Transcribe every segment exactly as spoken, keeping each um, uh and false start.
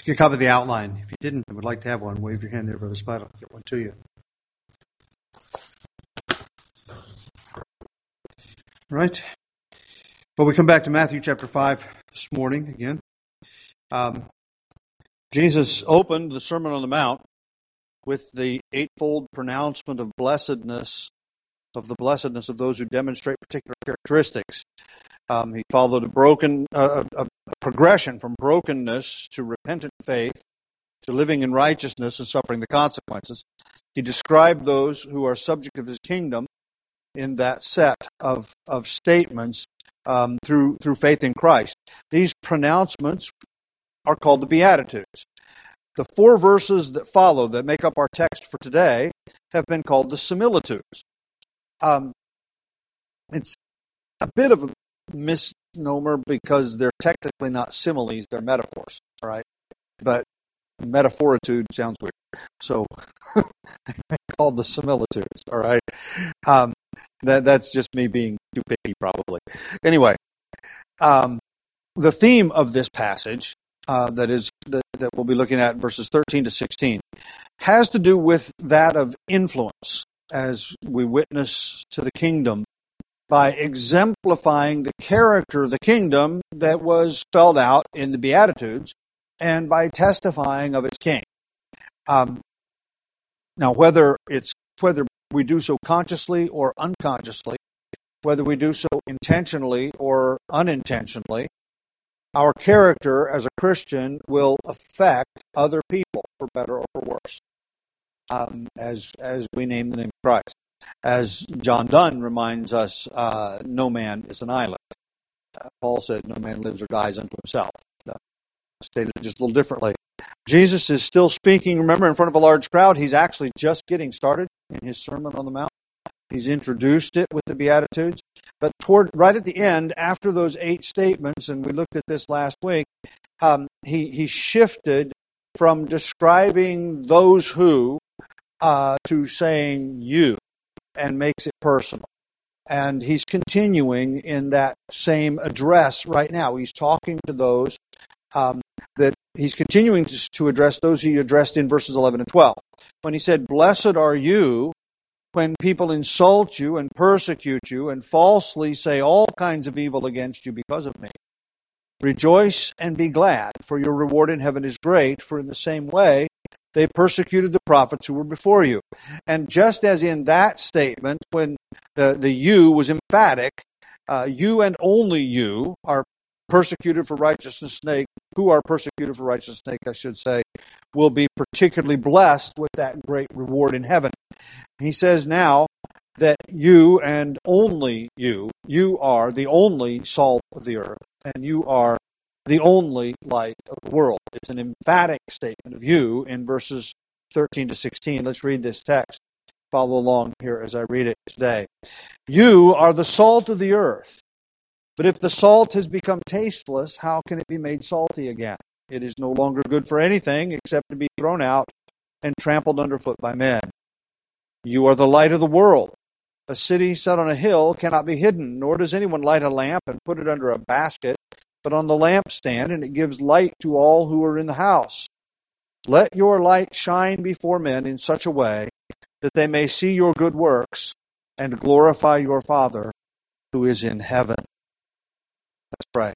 Get a copy of the outline. If you didn't and would like to have one, wave your hand there, Brother Spite. I'll get one to you. All right. Well, we come back to Matthew chapter five this morning again. Um, Jesus opened the Sermon on the Mount with the eightfold pronouncement of blessedness, of the blessedness of those who demonstrate particular characteristics. Um, he followed a broken uh, a, a progression from brokenness to repentant faith to living in righteousness and suffering the consequences. He described those who are subject of his kingdom in that set of of statements um, through through faith in Christ. These pronouncements are called the Beatitudes. The four verses that follow, that make up our text for today, have been called the similitudes. Um, it's a bit of a misnomer because they're technically not similes, they're metaphors, all right? But metaphoritude sounds weird. So, called the similitudes, all right? Um, that That's just me being too picky, probably. Anyway, um, the theme of this passage uh, that is that, that we'll be looking at in verses thirteen to sixteen has to do with that of influence as we witness to the kingdom by exemplifying the character of the kingdom that was spelled out in the Beatitudes and by testifying of its king. Um, now, whether it's whether we do so consciously or unconsciously, whether we do so intentionally or unintentionally, our character as a Christian will affect other people, for better or for worse, um, as as we name the name of Christ. As John Donne reminds us, uh, no man is an island. Uh, Paul said, no man lives or dies unto himself. Uh, stated just a little differently. Jesus is still speaking, remember, in front of a large crowd. He's actually just getting started in his Sermon on the Mount. He's introduced it with the Beatitudes. But toward right at the end, after those eight statements, and we looked at this last week, um, he, he shifted from describing those who uh, to saying you, and makes it personal. And he's continuing in that same address right now. He's talking to those um, that he's continuing to, to address those he addressed in verses eleven and twelve. When he said, "Blessed are you when people insult you and persecute you and falsely say all kinds of evil against you because of me. Rejoice and be glad, for your reward in heaven is great, for in the same way they persecuted the prophets who were before you." And just as in that statement, when the, the you was emphatic, uh, you and only you are persecuted for righteousness' sake, who are persecuted for righteousness' sake, I should say, will be particularly blessed with that great reward in heaven. He says now that you and only you, you are the only salt of the earth, and you are the only light of the world. It's an emphatic statement of you in verses thirteen to sixteen. Let's read this text. Follow along here as I read it today. You are the salt of the earth, but if the salt has become tasteless, how can it be made salty again? It is no longer good for anything except to be thrown out and trampled underfoot by men. You are the light of the world. A city set on a hill cannot be hidden, nor does anyone light a lamp and put it under a basket, but on the lampstand, and it gives light to all who are in the house. Let your light shine before men in such a way that they may see your good works and glorify your Father who is in heaven. Let's pray.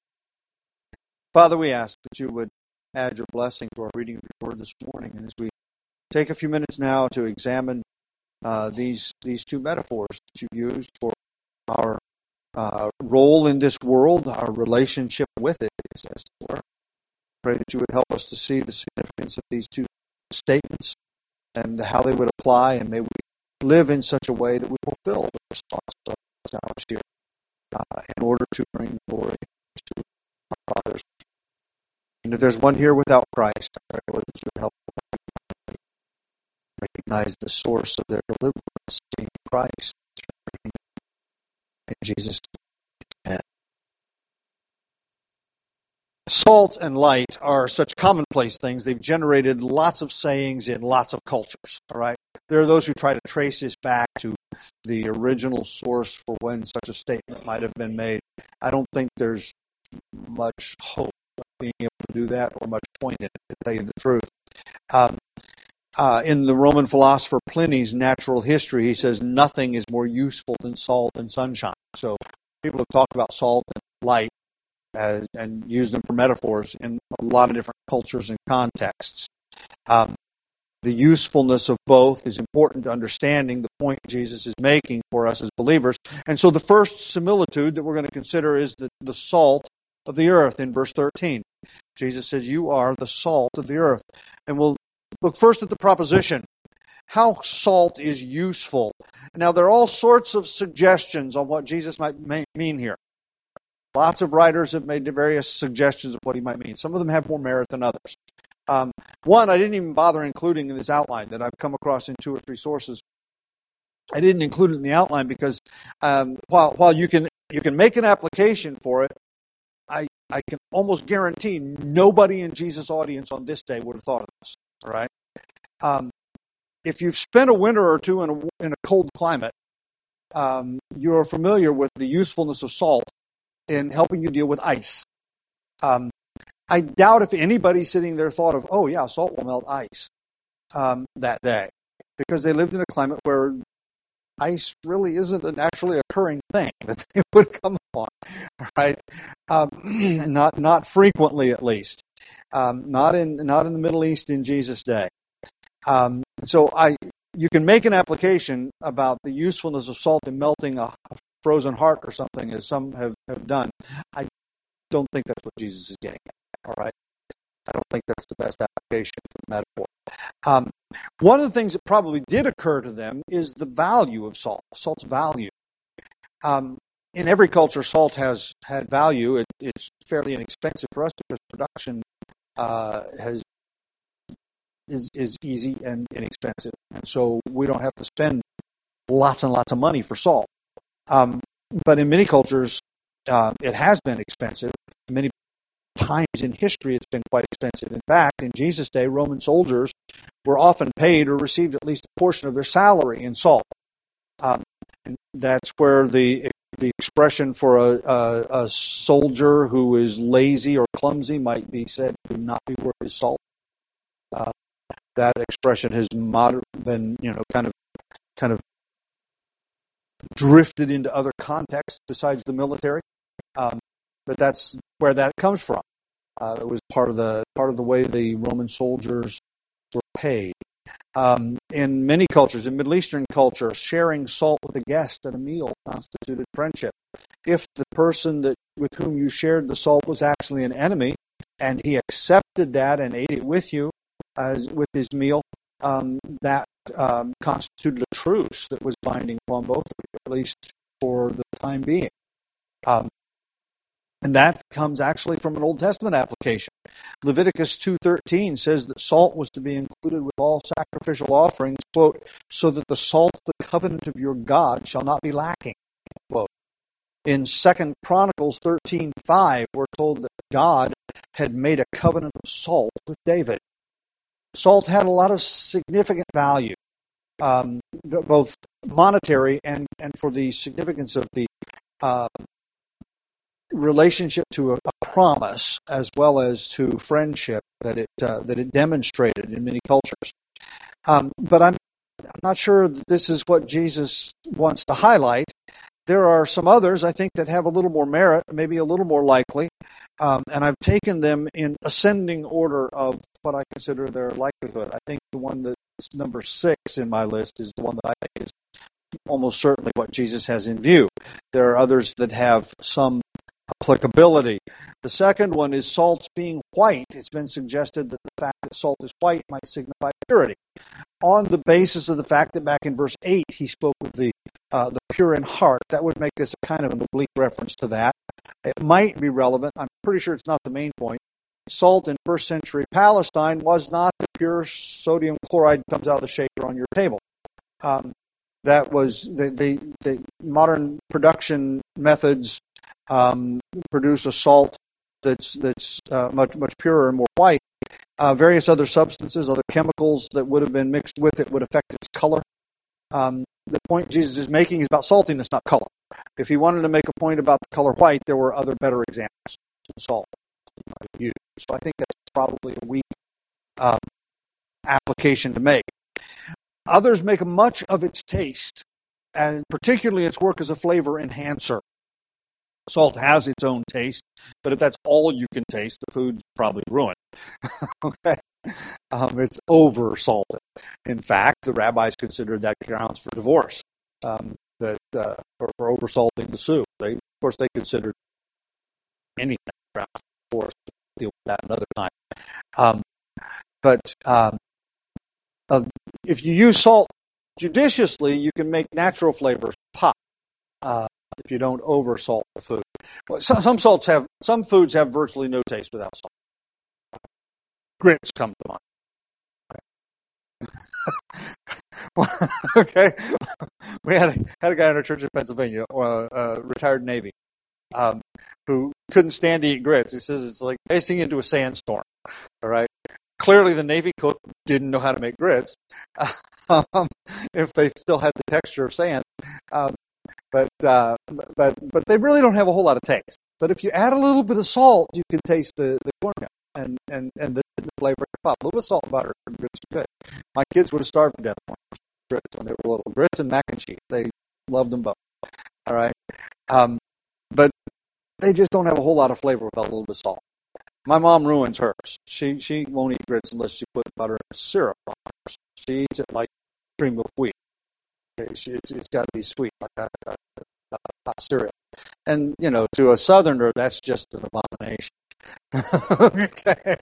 Father, we ask that you would add your blessing to our reading of your word this morning. And as we take a few minutes now to examine uh, these these two metaphors that you've used for our uh, role in this world, our relationship with it, as it were, pray that you would help us to see the significance of these two statements and how they would apply, and may we live in such a way that we fulfill the responsibilities established here uh, in order to bring glory to our Father's. And if there's one here without Christ, I pray that you would help them recognize the source of their deliverance being Christ. In Jesus' name. Salt and light are such commonplace things. They've generated lots of sayings in lots of cultures. All right, there are those who try to trace this back to the original source for when such a statement might have been made. I don't think there's much hope of being able to do that, or much point in it, to tell you the truth. Um, uh, in the Roman philosopher Pliny's Natural History, he says nothing is more useful than salt and sunshine. So people have talked about salt and light uh, and used them for metaphors in a lot of different cultures and contexts. Um, the usefulness of both is important to understanding the point Jesus is making for us as believers. And so the first similitude that we're going to consider is the, the salt of the earth in verse thirteen. Jesus says, you are the salt of the earth. And we'll look first at the proposition, how salt is useful. Now, there are all sorts of suggestions on what Jesus might mean here. Lots of writers have made various suggestions of what he might mean. Some of them have more merit than others. Um, one I didn't even bother including in this outline that I've come across in two or three sources. I didn't include it in the outline because um, while while you can you can make an application for it, I I can almost guarantee nobody in Jesus' audience on this day would have thought of this. All right, um, if you've spent a winter or two in a in a cold climate, um, you're familiar with the usefulness of salt in helping you deal with ice. Um, I doubt if anybody sitting there thought of, oh yeah, salt will melt ice um, that day, because they lived in a climate where ice really isn't a naturally occurring thing that they would come upon, right? Um, not not frequently, at least. Um, not in not in the Middle East in Jesus' day. Um, so I, you can make an application about the usefulness of salt in melting a, a frozen heart or something, as some have, have done. I don't think that's what Jesus is getting at. All right, I don't think that's the best application for the metaphor. Um, one of the things that probably did occur to them is the value of salt, salt's value. Um, in every culture, salt has had value. It, it's fairly inexpensive for us because production uh, has is, is easy and inexpensive, and so we don't have to spend lots and lots of money for salt. Um, but in many cultures, uh, it has been expensive. Many times in history, it's been quite expensive. In fact, in Jesus' day, Roman soldiers were often paid or received at least a portion of their salary in salt. Um, and that's where the the expression for a, a, a soldier who is lazy or clumsy might be said to not be worth his salt. Uh, that expression has moder- been, you know, kind of kind of drifted into other contexts besides the military. Um, but that's where that comes from. Uh, it was part of the part of the way the Roman soldiers were paid. Um, in many cultures, in Middle Eastern culture, sharing salt with a guest at a meal constituted friendship. If the person that with whom you shared the salt was actually an enemy, and he accepted that and ate it with you as with his meal, um, that um, constituted a truce that was binding upon both of you, at least for the time being. Um, And that comes actually from an Old Testament application. Leviticus two thirteen says that salt was to be included with all sacrificial offerings, quote, so that the salt of the covenant of your God shall not be lacking, quote. In Second Chronicles thirteen five, we're told that God had made a covenant of salt with David. Salt had a lot of significant value, um, both monetary and, and for the significance of the uh, relationship to a, a promise, as well as to friendship that it uh, that it demonstrated in many cultures. Um, but I'm, I'm not sure that this is what Jesus wants to highlight. There are some others, I think, that have a little more merit, maybe a little more likely, um, and I've taken them in ascending order of what I consider their likelihood. I think the one that's number six in my list is the one that I think is almost certainly what Jesus has in view. There are others that have some applicability. The second one is salt's being white. It's been suggested that the fact that salt is white might signify purity, on the basis of the fact that back in verse eight he spoke of the uh, the pure in heart. That would make this a kind of an oblique reference to that. It might be relevant. I'm pretty sure it's not the main point. Salt in first century Palestine was not the pure sodium chloride that comes out of the shaker on your table. Um, that was the, the, the modern production methods um, produce a salt that's that's uh, much much purer and more white. Uh, various other substances, other chemicals that would have been mixed with it would affect its color. Um, the point Jesus is making is about saltiness, not color. If he wanted to make a point about the color white, there were other better examples of salt. might have used. So I think that's probably a weak um, application to make. Others make much of its taste, and particularly its work as a flavor enhancer. Salt has its own taste, but if that's all you can taste, the food's probably ruined. Okay, um, it's over salted. In fact, the rabbis considered that grounds for divorce. Um, that uh, for, for over salting the soup, they of course they considered anything grounds for divorce. We'll deal with that another time. Um, but um, uh, if you use salt judiciously, you can make natural flavors pop. Uh, if you don't over salt the food. Well, some, some salts have some foods have virtually no taste without salt. Grits come to mind. Okay, we had a, had a guy in our church in Pennsylvania, uh, uh, retired Navy, um, who couldn't stand to eat grits. He says it's like racing into a sandstorm. All right, clearly the Navy cook didn't know how to make grits, um, if they still had the texture of sand. Um, But uh, but but they really don't have a whole lot of taste. But if you add a little bit of salt, you can taste the, the cornmeal and, and, and the, the flavor pop. A little bit of salt and butter and grits are good. My kids would have starved to death on grits when they were little. Grits and mac and cheese. They loved them both. All right. Um, but they just don't have a whole lot of flavor without a little bit of salt. My mom ruins hers. She she won't eat grits unless you put butter and syrup on hers. She eats it like cream of wheat. It's, it's got to be sweet, like a, a, a hot cereal. And, you know, to a Southerner, that's just an abomination. Okay.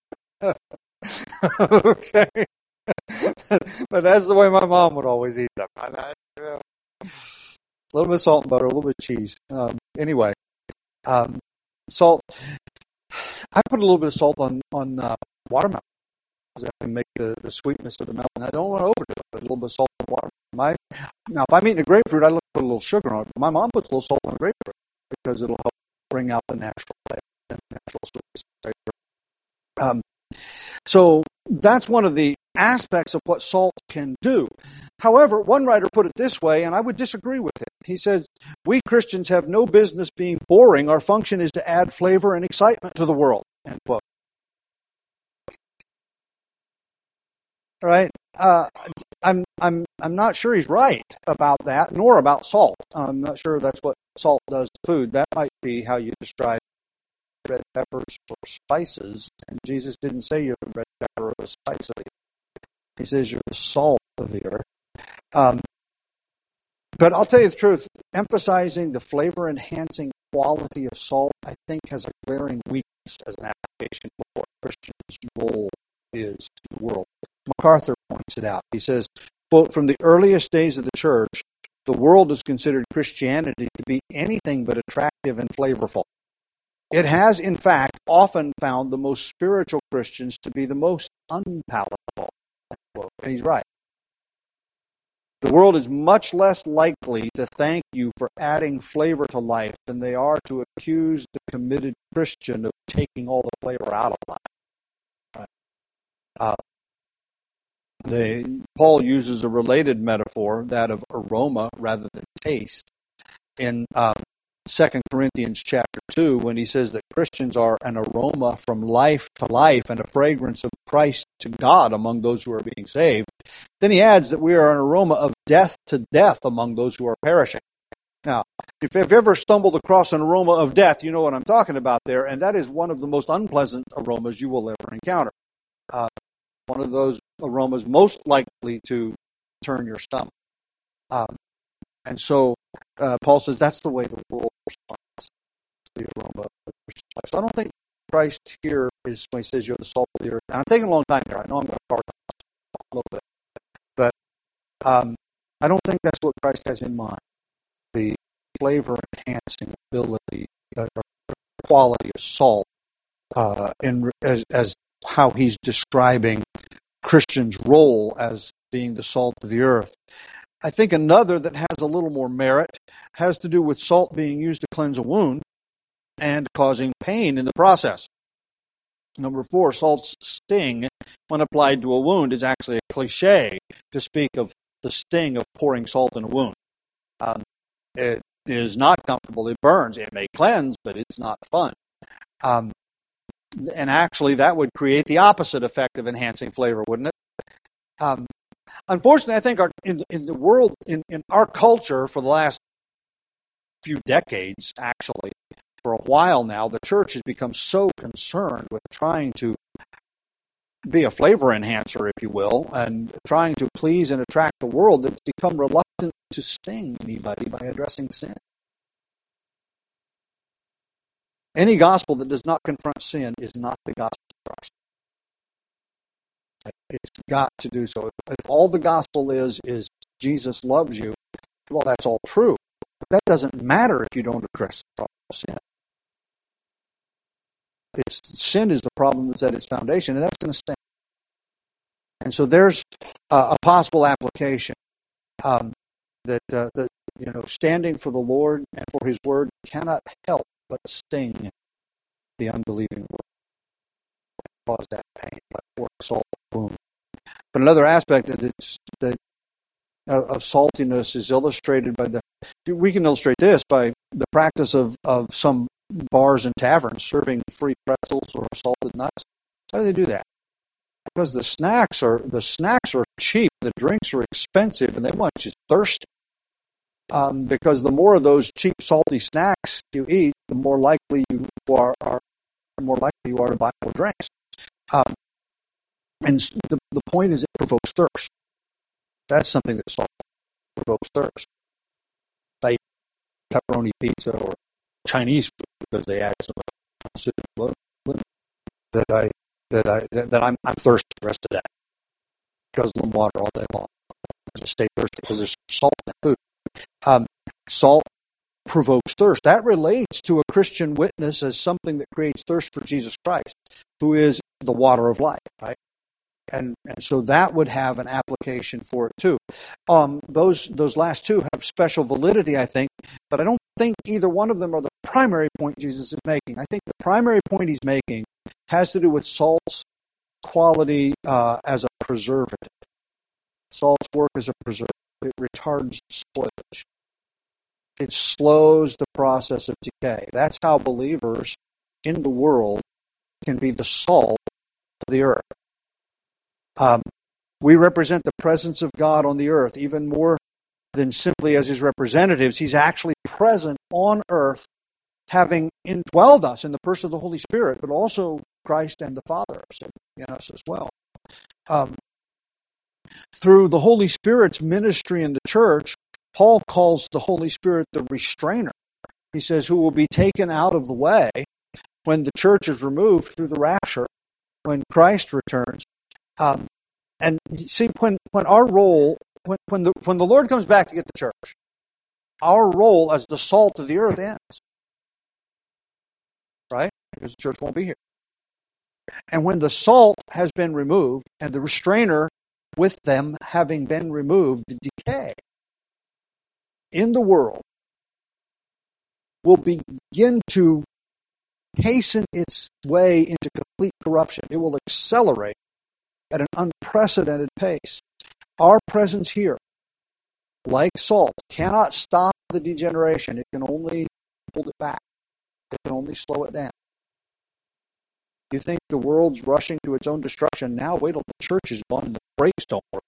Okay. But that's the way my mom would always eat them. I, I, you know, a little bit of salt and butter, a little bit of cheese. Um, anyway, um, salt. I put a little bit of salt on, on uh, watermelon. That can make the, the sweetness of the melon. I don't want to overdo it, but a little bit of salt and water. My, now, if I'm eating a grapefruit, I put a little sugar on it. My mom puts a little salt on a grapefruit because it'll help bring out the natural flavor and natural sweetness. Um, so that's one of the aspects of what salt can do. However, one writer put it this way, and I would disagree with it. He says, we Christians have no business being boring. Our function is to add flavor and excitement to the world. End quote. All right, uh, I'm I'm I'm not sure he's right about that, nor about salt. I'm not sure that's what salt does to food. That might be how you describe red peppers or spices. And Jesus didn't say you're a red pepper or a spice. He says you're the salt of the earth. Um, but I'll tell you the truth. Emphasizing the flavor-enhancing quality of salt, I think, has a glaring weakness as an application for what Christians' role is in the world. MacArthur points it out. He says, quote, from the earliest days of the church, the world has considered Christianity to be anything but attractive and flavorful. It has, in fact, often found the most spiritual Christians to be the most unpalatable. Quote. And he's right. The world is much less likely to thank you for adding flavor to life than they are to accuse the committed Christian of taking all the flavor out of life. Right. Uh, The, Paul uses a related metaphor, that of aroma rather than taste, in um, Second Corinthians chapter two, when he says that Christians are an aroma from life to life and a fragrance of Christ to God among those who are being saved. Then he adds that we are an aroma of death to death among those who are perishing. Now, if you've ever stumbled across an aroma of death, you know what I'm talking about there, and that is one of the most unpleasant aromas you will ever encounter. Uh, one of those aromas most likely to turn your stomach. Um, and so uh, Paul says that's the way the world responds to the aroma of the Christian life. So I don't think Christ here is, when he says you're the salt of the earth. And I'm taking a long time here. I know I'm going to talk a little bit. But um, I don't think that's what Christ has in mind. The flavor-enhancing ability, uh, quality of salt, uh, in, as, as how he's describing Christians' role as being the salt of the earth. I think another that has a little more merit has to do with salt being used to cleanse a wound and causing pain in the process. Number four, salt's sting, when applied to a wound, is actually a cliche to speak of the sting of pouring salt in a wound. Um, it is not comfortable. It burns. It may cleanse, but it's not fun. Um, And actually, that would create the opposite effect of enhancing flavor, wouldn't it? Um, unfortunately, I think our, in, in the world, in, in our culture for the last few decades, actually, for a while now, the church has become so concerned with trying to be a flavor enhancer, if you will, and trying to please and attract the world that it's become reluctant to sting anybody by addressing sin. Any gospel that does not confront sin is not the gospel of Christ. It's got to do so. If all the gospel is, is Jesus loves you, well, that's all true. But that doesn't matter if you don't address the problem of sin. It's, sin is the problem that's at its foundation, and that's going to stay. And so there's uh, a possible application um, that, uh, that you know, standing for the Lord and for His Word cannot help but sting the unbelieving world, cause that pain, like pour salt wound. But another aspect of, it's, that, of saltiness is illustrated by the. We can illustrate this by the practice of, of some bars and taverns serving free pretzels or salted nuts. How do they do that? Because the snacks are the snacks are cheap, the drinks are expensive, and they want you thirsty. Um, because the more of those cheap, salty snacks you eat, the more likely you are, are the more likely you are to buy more drinks. Um, and the, the point is, it provokes thirst. That's something that salt provokes thirst. I eat pepperoni pizza or Chinese food because they add some that I that I that, that I'm I'm thirsty the rest of the day because of the water all day long. I just stay thirsty because there's salt in that food. Um, salt provokes thirst. That relates to a Christian witness as something that creates thirst for Jesus Christ, who is the water of life, right? And and so that would have an application for it too. Um, those those last two have special validity, I think, but I don't think either one of them are the primary point Jesus is making. I think the primary point he's making has to do with salt's quality uh, as a preservative. Salt's work as a preservative. It retards spoilage. It slows the process of decay. That's how believers in the world can be the salt of the earth. Um, we represent the presence of God on the earth even more than simply as His representatives. He's actually present on earth, having indwelled us in the person of the Holy Spirit, but also Christ and the Father in us as well. Um, through the Holy Spirit's ministry in the church, Paul calls the Holy Spirit the restrainer. He says, who will be taken out of the way when the church is removed through the rapture, when Christ returns. Um, and see, when, when our role, when, when, the, when the Lord comes back to get the church, our role as the salt of the earth ends. Right? Because the church won't be here. And when the salt has been removed, and the restrainer with them having been removed, the decay in the world will begin to hasten its way into complete corruption. It will accelerate at an unprecedented pace. Our presence here, like salt, cannot stop the degeneration. It can only hold it back. It can only slow it down. You think the world's rushing to its own destruction now? Wait till the church is gone and the brakes don't work.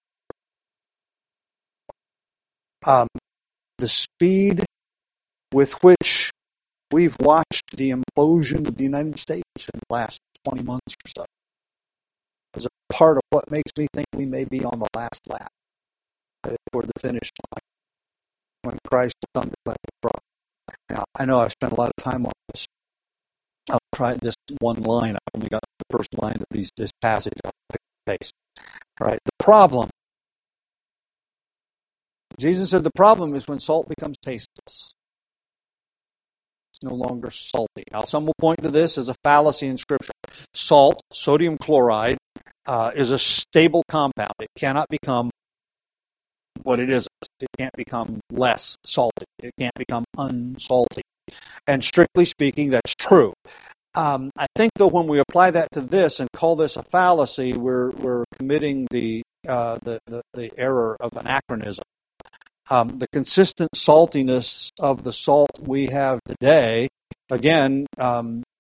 Um, the speed with which we've watched the implosion of the United States in the last twenty months or so is a part of what makes me think we may be on the last lap toward the finish line when Christ will come to claim the cross. Now, I know I've spent a lot of time on this. I'll try this one line. I've only got the first line of these, this passage. I'll pick the pace. All right. The problem. Jesus said the problem is when salt becomes tasteless. It's no longer salty. Now, some will point to this as a fallacy in Scripture. Salt, sodium chloride, uh, is a stable compound. It cannot become what it is. It can't become less salty. It can't become unsalty. And strictly speaking, that's true. Um, I think, though, when we apply that to this and call this a fallacy, we're we're committing the uh, the, the the error of anachronism. Um, the consistent saltiness of the salt we have today, again, um,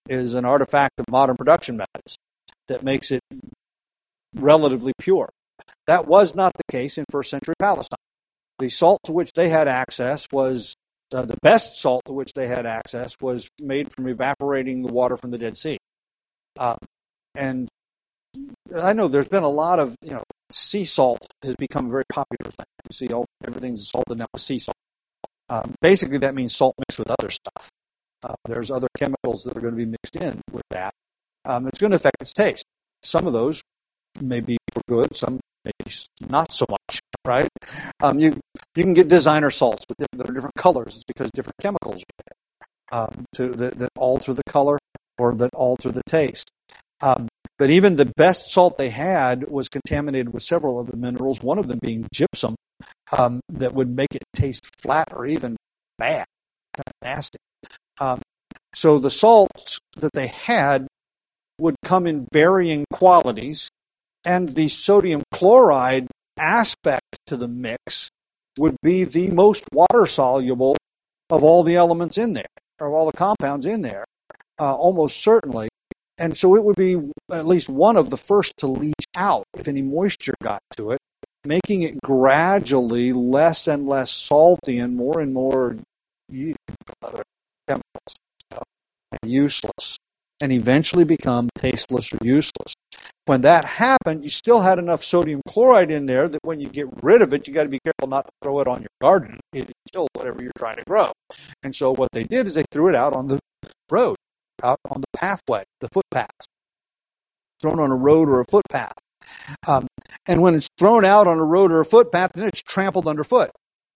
is an artifact of modern production methods that makes it relatively pure. That was not the case in first century Palestine. The salt to which they had access was, uh, the best salt to which they had access was made from evaporating the water from the Dead Sea. Uh, and I know there's been a lot of, you know, sea salt has become a very popular thing. You see, all, everything's salted now with sea salt. Um, basically, that means salt mixed with other stuff. Uh, there's other chemicals that are going to be mixed in with that. Um, it's going to affect its taste. Some of those may be for good, some maybe not so much, right? Um, you you can get designer salts with different, that are different colors. It's because different chemicals are there um, to, that, that alter the color or that alter the taste. Um, but even the best salt they had was contaminated with several other minerals, one of them being gypsum, um, that would make it taste flat or even bad, kind of nasty. Um, so the salts that they had would come in varying qualities, and the sodium chloride aspect to the mix would be the most water-soluble of all the elements in there, or all the compounds in there, uh, almost certainly. And so it would be at least one of the first to leach out if any moisture got to it, making it gradually less and less salty and more and more other chemicals, you know, and useless, and eventually become tasteless or useless. When that happened, you still had enough sodium chloride in there that when you get rid of it, you got to be careful not to throw it on your garden. It kills whatever you're trying to grow. And so what they did is they threw it out on the road, out on the pathway, the footpaths, thrown on a road or a footpath. Um, and when it's thrown out on a road or a footpath, then it's trampled underfoot.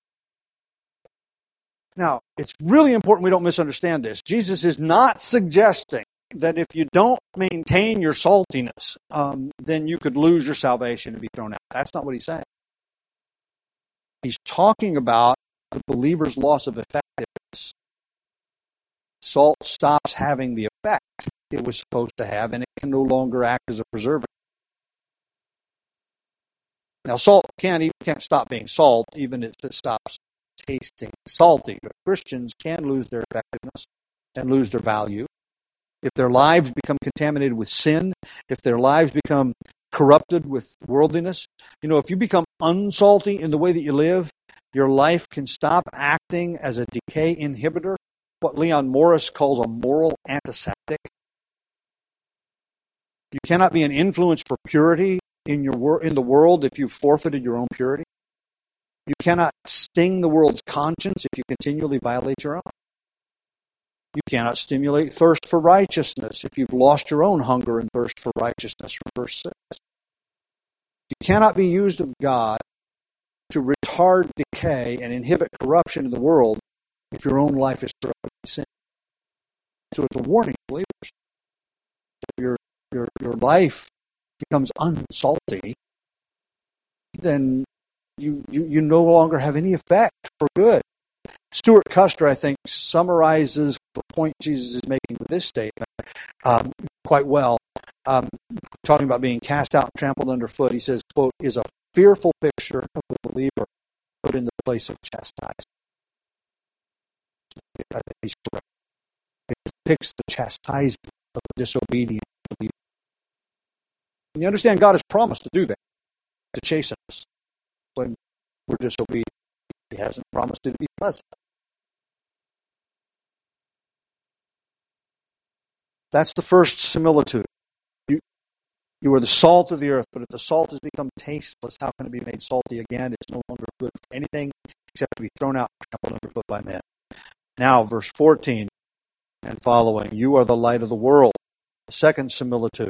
Now, it's really important we don't misunderstand this. Jesus is not suggesting that if you don't maintain your saltiness, um, then you could lose your salvation and be thrown out. That's not what he's saying. He's talking about the believer's loss of effectiveness. Salt stops having the effect it was supposed to have, and it can no longer act as a preservative. Now, salt can't, can't stop being salt, even if it stops tasting salty. But Christians can lose their effectiveness and lose their value. If their lives become contaminated with sin, if their lives become corrupted with worldliness, you know, if you become unsalty in the way that you live, your life can stop acting as a decay inhibitor, what Leon Morris calls a moral antiseptic. You cannot be an influence for purity in your wor- in the world if you've forfeited your own purity. You cannot sting the world's conscience if you continually violate your own. You cannot stimulate thirst for righteousness if you've lost your own hunger and thirst for righteousness, from verse six. You cannot be used of God to retard decay and inhibit corruption in the world if your own life is corrupted by sin. So it's a warning to believers. If your, your, your life becomes unsalty, then you, you, you no longer have any effect for good. Stuart Custer, I think, summarizes the point Jesus is making with this statement um, quite well. Um, talking about being cast out and trampled underfoot, he says, quote, is a fearful picture of the believer put in the place of chastisement. I think he's correct. It depicts the chastisement of a disobedient believer. And you understand God has promised to do that, to chasten us when we're disobedient. He hasn't promised it to be pleasant. That's the first similitude. You, you are the salt of the earth, but if the salt has become tasteless, how can it be made salty again? It's no longer good for anything except to be thrown out and trampled underfoot by men. Now, verse fourteen and following, you are the light of the world. The second similitude.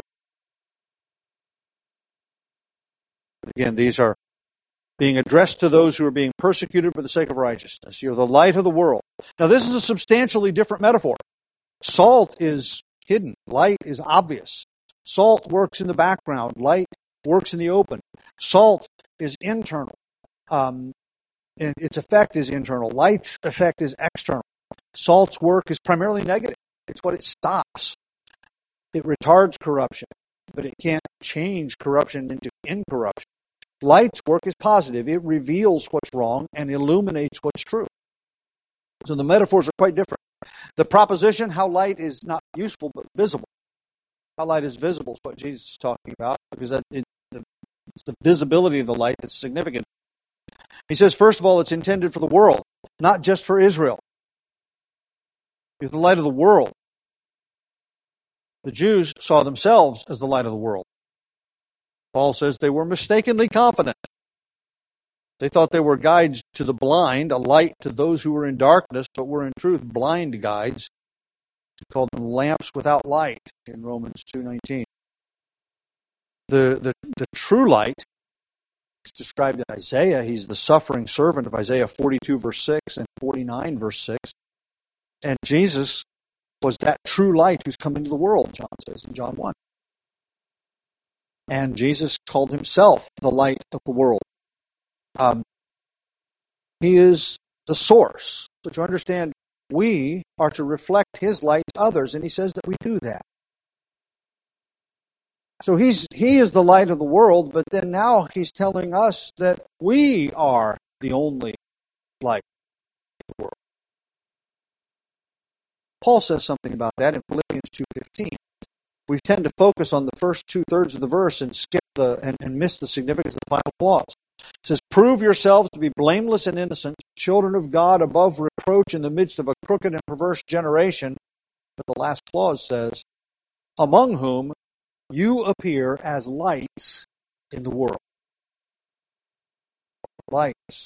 Again, these are being addressed to those who are being persecuted for the sake of righteousness. You're the light of the world. Now, this is a substantially different metaphor. Salt is hidden. Light is obvious. Salt works in the background. Light works in the open. Salt is internal. Um, and its effect is internal. Light's effect is external. Salt's work is primarily negative. It's what it stops. It retards corruption, but it can't change corruption into incorruption. Light's work is positive. It reveals what's wrong and illuminates what's true. So the metaphors are quite different. The proposition, how light is not useful but visible. How light is visible is what Jesus is talking about, because that, it, the, it's the visibility of the light that's significant. He says, first of all, it's intended for the world, not just for Israel. It's the light of the world. The Jews saw themselves as the light of the world. Paul says they were mistakenly confident. They thought they were guides to the blind, a light to those who were in darkness, but were in truth blind guides. He called them lamps without light in Romans two nineteen. The, the, the true light is described in Isaiah. He's the suffering servant of Isaiah forty-two, verse six, and forty-nine, verse six. And Jesus was that true light who's come into the world, John says in John one. And Jesus called himself the light of the world. Um, he is the source. So to understand, we are to reflect his light to others, and he says that we do that. So he's he is the light of the world, but then now he's telling us that we are the only light of the world. Paul says something about that in Philippians two fifteen. We tend to focus on the first two-thirds of the verse and skip the and, and miss the significance of the final clause. It says, prove yourselves to be blameless and innocent, children of God above reproach in the midst of a crooked and perverse generation. But the last clause says, among whom you appear as lights in the world. Lights.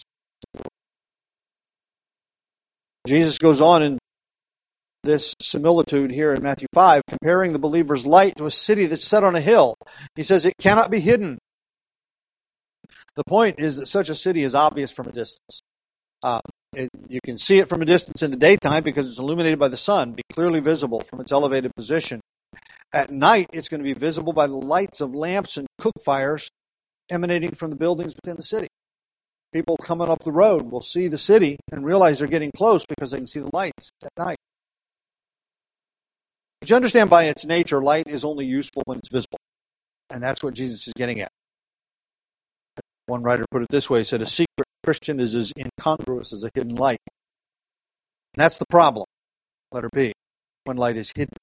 Jesus goes on in this similitude here in Matthew five, comparing the believer's light to a city that's set on a hill. He says it cannot be hidden. The point is that such a city is obvious from a distance. Uh, it, you can see it from a distance in the daytime because it's illuminated by the sun, be clearly visible from its elevated position. At night, it's going to be visible by the lights of lamps and cook fires emanating from the buildings within the city. People coming up the road will see the city and realize they're getting close because they can see the lights at night. But you understand, by its nature, light is only useful when it's visible. And that's what Jesus is getting at. One writer put it this way, he said, a secret Christian is as incongruous as a hidden light. And that's the problem, letter B, when light is hidden.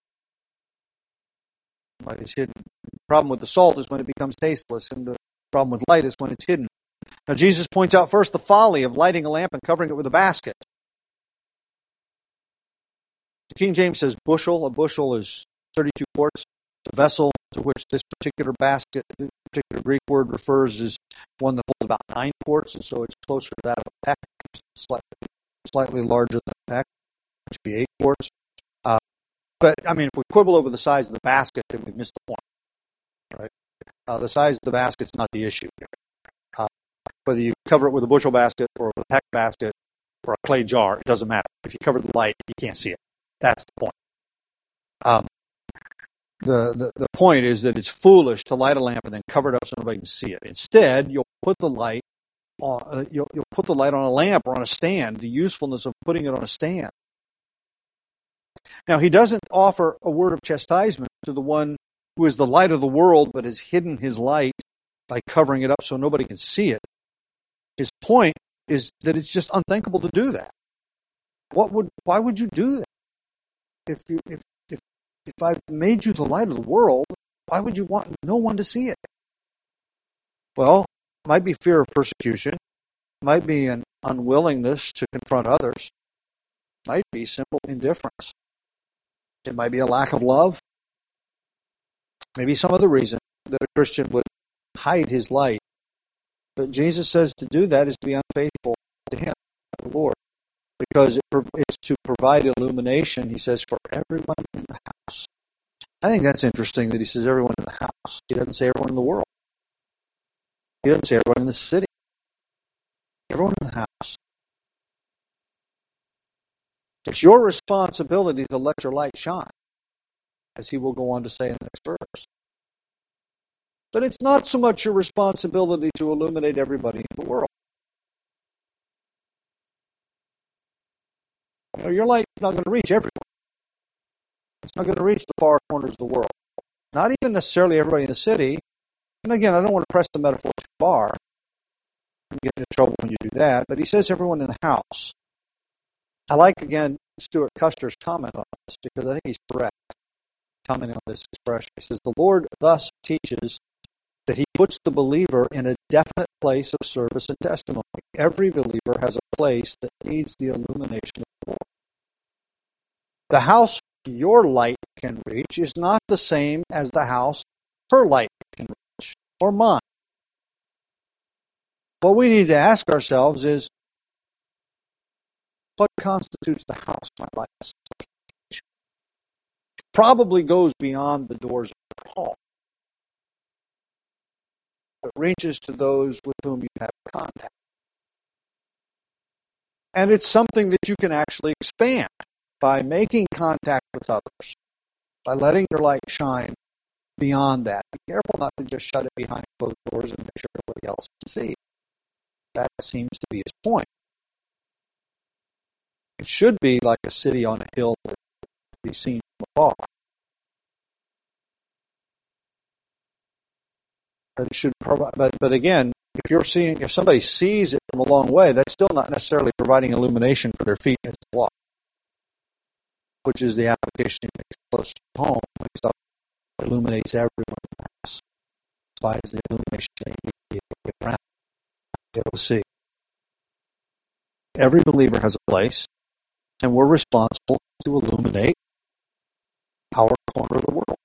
Light is hidden. The problem with the salt is when it becomes tasteless, and the problem with light is when it's hidden. Now, Jesus points out first the folly of lighting a lamp and covering it with a basket. The King James says bushel. A bushel is thirty-two quarts. The vessel to which this particular basket, this particular Greek word refers, is one that holds about nine quarts, and so it's closer to that of a peck, slightly, slightly larger than a peck, which would be eight quarts. Uh, but, I mean, if we quibble over the size of the basket, then we've missed the point. Right? Uh, the size of the basket's not the issue here. Uh, whether you cover it with a bushel basket or a peck basket or a clay jar, it doesn't matter. If you cover the light, you can't see it. That's the point. Um, The, the, the point is that it's foolish to light a lamp and then cover it up so nobody can see it. Instead, you'll put the light on uh, you'll, you'll put the light on a lamp or on a stand. The usefulness of putting it on a stand. Now, he doesn't offer a word of chastisement to the one who is the light of the world, but has hidden his light by covering it up so nobody can see it. His point is that it's just unthinkable to do that. What would? Why would you do that? If you if if If I've made you the light of the world, why would you want no one to see it? Well, it might be fear of persecution. It might be an unwillingness to confront others. It might be simple indifference. It might be a lack of love. Maybe some other reason that a Christian would hide his light. But Jesus says to do that is to be unfaithful to him, the Lord. Because it's to provide illumination, he says, for everyone in the house. I think that's interesting that he says everyone in the house. He doesn't say everyone in the world. He doesn't say everyone in the city. Everyone in the house. It's your responsibility to let your light shine, as he will go on to say in the next verse. But it's not so much your responsibility to illuminate everybody in the world. You know, your light is not going to reach everyone. It's not going to reach the far corners of the world. Not even necessarily everybody in the city. And again, I don't want to press the metaphor too far. You get into trouble when you do that. But he says everyone in the house. I like, again, Stuart Custer's comment on this because I think he's correct. commenting on this expression. He says, the Lord thus teaches that he puts the believer in a definite place of service and testimony. Every believer has a place that needs the illumination of the Lord. The house your light can reach is not the same as the house her light can reach, or mine. What we need to ask ourselves is, what constitutes the house my light reach? Probably goes beyond the doors of your home. It reaches to those with whom you have contact. And it's something that you can actually expand by making contact with others, by letting your light shine beyond that. Be careful not to just shut it behind closed doors and make sure everybody else can see. That seems to be his point. It should be like a city on a hill that can be seen from afar. But it should provide, but, but again, if you're seeing, if somebody sees it from a long way, that's still not necessarily providing illumination for their feet as they walk, which is the application he makes close to home when he illuminates everyone in the house. Provides the illumination they need to be able to get around, be able to see. Every believer has a place, and we're responsible to illuminate our corner of the world.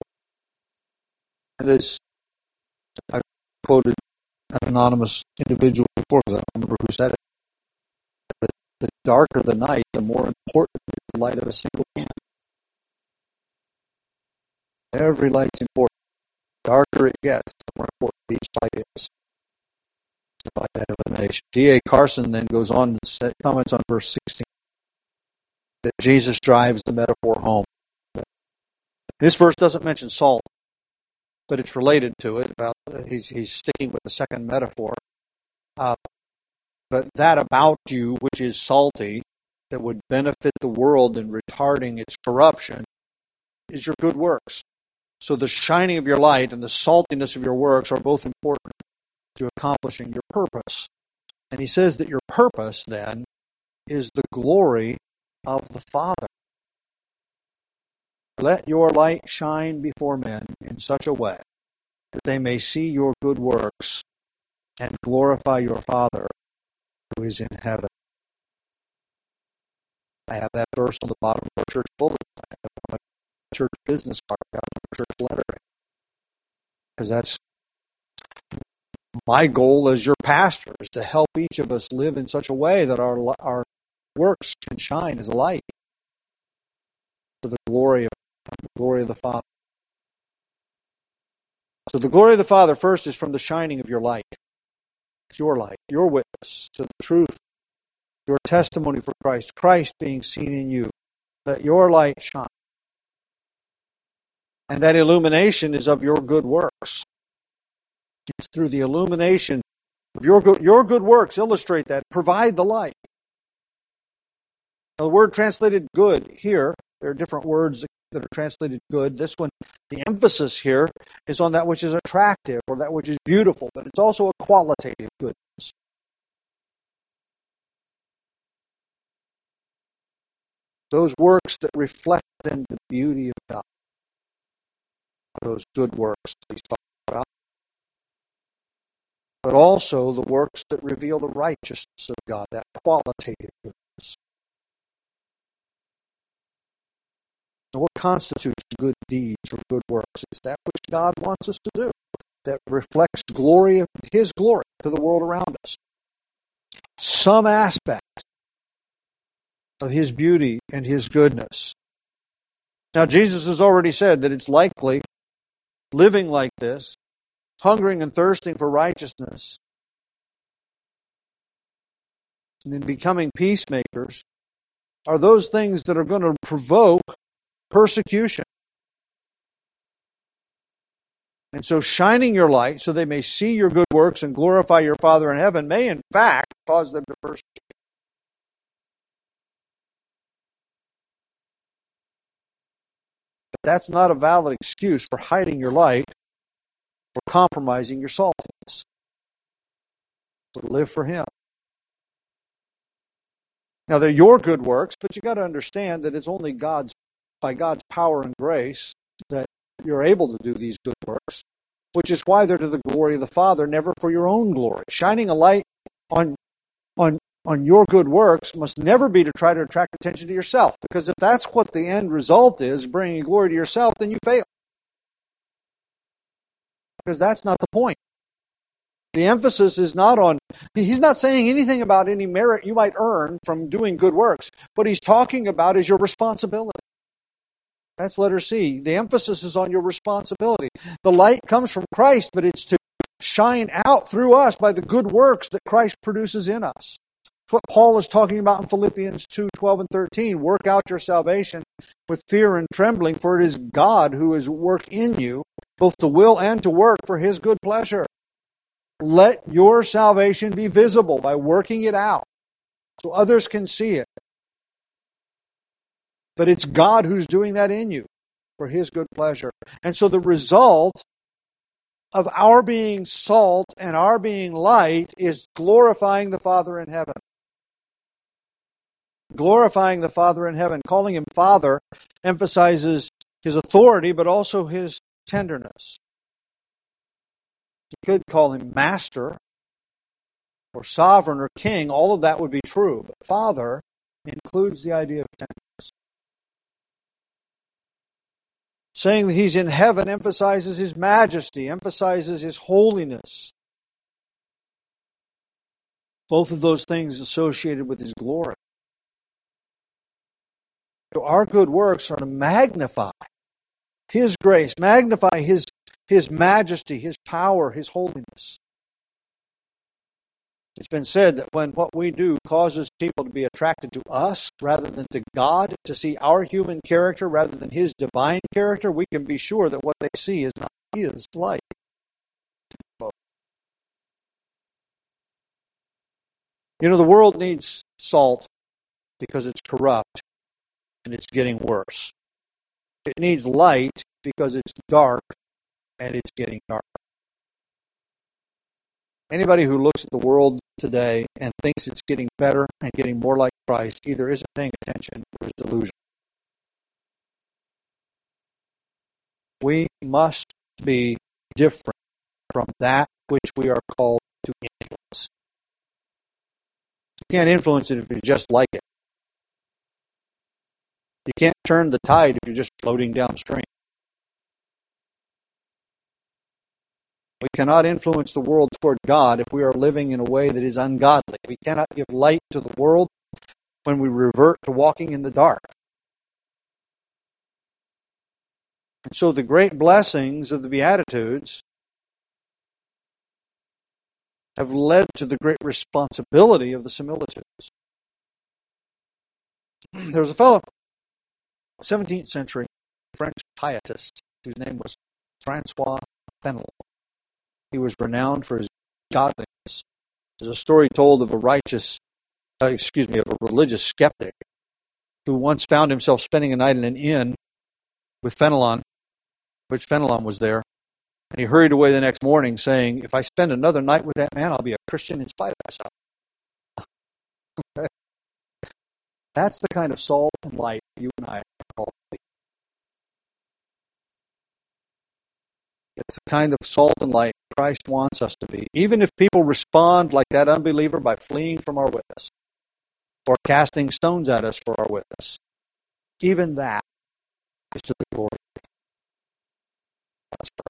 And as I quoted an anonymous individual before, because I don't remember who said it, the, the darker the night, the more important is the light of a single candle. Every light's important. The darker it gets, the more important each light is. By that illumination. D A Carson then goes on and comments on verse sixteen that Jesus drives the metaphor home. This verse doesn't mention salt, but it's related to it. About he's he's sticking with the second metaphor. Uh, but that about you, which is salty, that would benefit the world in retarding its corruption, is your good works. So the shining of your light and the saltiness of your works are both important to accomplishing your purpose. And he says that your purpose, then, is the glory of the Father. Let your light shine before men in such a way that they may see your good works and glorify your Father who is in heaven. I have that verse on the bottom of our church bulletin. I have it on my church business card, got on our church letter. Because that's my goal as your pastor, is to help each of us live in such a way that our our works can shine as a light for the glory of the glory of the Father. So the glory of the Father first is from the shining of your light. It's your light, your witness to the truth, your testimony for Christ, Christ being seen in you. Let your light shine. And that illumination is of your good works. It's through the illumination of your good, your good works, illustrate that, provide the light. Now, the word translated good here, there are different words that are translated good. This one, the emphasis here is on that which is attractive or that which is beautiful, but it's also a qualitative goodness. Those works that reflect then the beauty of God. Those good works that he's talking about. But also the works that reveal the righteousness of God, that qualitative goodness. So what constitutes good deeds or good works? It's that which God wants us to do, that reflects glory of His glory to the world around us. Some aspect of His beauty and His goodness. Now, Jesus has already said that it's likely living like this, hungering and thirsting for righteousness, and then becoming peacemakers, are those things that are going to provoke persecution. And so shining your light so they may see your good works and glorify your Father in heaven may in fact cause them to persecute. But that's not a valid excuse for hiding your light or compromising your saltiness. So live for Him. Now they're your good works, but you got to understand that it's only God's by God's power and grace that you're able to do these good works, which is why they're to the glory of the Father, never for your own glory. Shining a light on, on, on your good works must never be to try to attract attention to yourself, because if that's what the end result is, bringing glory to yourself, then you fail. Because that's not the point. The emphasis is not on, he's not saying anything about any merit you might earn from doing good works. What he's talking about is your responsibility. That's letter C. The emphasis is on your responsibility. The light comes from Christ, but it's to shine out through us by the good works that Christ produces in us. That's what Paul is talking about in Philippians two, twelve and thirteen. Work out your salvation with fear and trembling, for it is God who is at work in you, both to will and to work for His good pleasure. Let your salvation be visible by working it out so others can see it. But it's God who's doing that in you for His good pleasure. And so the result of our being salt and our being light is glorifying the Father in heaven. Glorifying the Father in heaven. Calling Him Father emphasizes His authority, but also His tenderness. You could call Him Master or Sovereign or King. All of that would be true. But Father includes the idea of tenderness. Saying that He's in heaven emphasizes His majesty, emphasizes His holiness. Both of those things associated with His glory. So our good works are to magnify His grace, magnify His, His majesty, His power, His holiness. It's been said that when what we do causes people to be attracted to us rather than to God, to see our human character rather than His divine character, we can be sure that what they see is not His light. You know, the world needs salt because it's corrupt and it's getting worse. It needs light because it's dark and it's getting darker. Anybody who looks at the world today and thinks it's getting better and getting more like Christ either isn't paying attention or is delusional. We must be different from that which we are called to influence. You can't influence it if you just like it. You can't turn the tide if you're just floating downstream. We cannot influence the world toward God if we are living in a way that is ungodly. We cannot give light to the world when we revert to walking in the dark. And so the great blessings of the Beatitudes have led to the great responsibility of the similitudes. There was a fellow, seventeenth century French pietist, whose name was Francois Fenelon. He was renowned for his godliness. There's a story told of a righteous, uh, excuse me, of a religious skeptic who once found himself spending a night in an inn with Fenelon, which Fenelon was there, and he hurried away the next morning saying, if I spend another night with that man, I'll be a Christian in spite of myself. That's the kind of salt and light you and I are called to be. It's the kind of salt and light Christ wants us to be. Even if people respond like that unbeliever by fleeing from our witness or casting stones at us for our witness, even that is to the glory of God. Let's pray.